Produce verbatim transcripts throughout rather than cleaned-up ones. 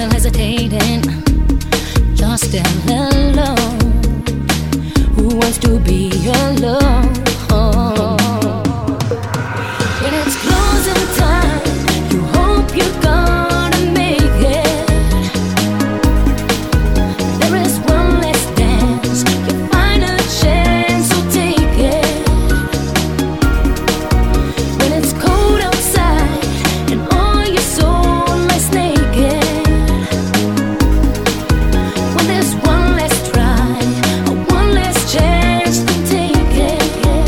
still hesitating, just still alone. Who wants to be alone? When it's closing time, you hope you're gonna make it. There is one last dance, your final chance, so take it. When it's cold outside and all your soul lies naked, when there's one last try, or one last chance, to take it.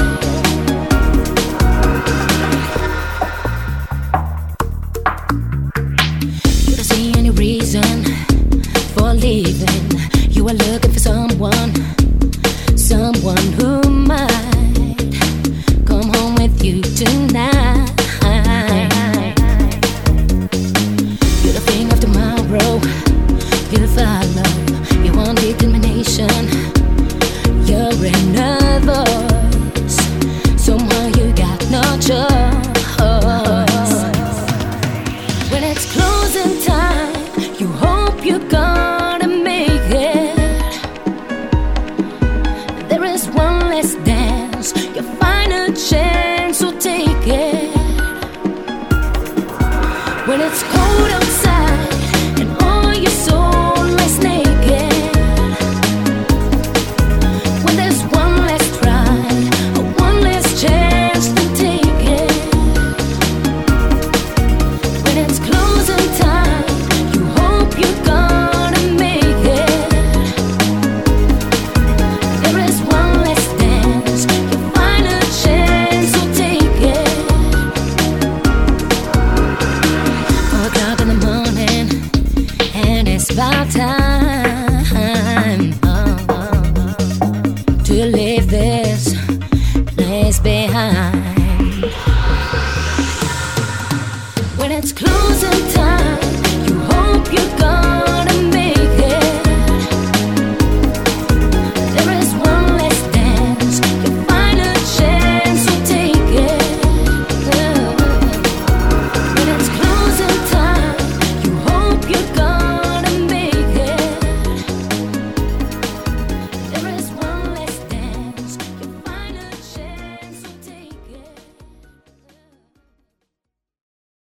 You don't see any reason for leaving. You are looking for someone, someone who might come home with you tonight. You don't think of tomorrow, you follow your own determination. You're in a voice, somehow you got no choice. When it's closing time, you hope you're gonna make it. There is one last dance, your final chance, so take it. When it's cold outside and all your soul lies naked, when there's one last try, or one last chance, to take it. When it's closing time, you hope you're gonna make it. There is one last dance, your final chance, so take it. Four o'clock in the morning, and it's about time.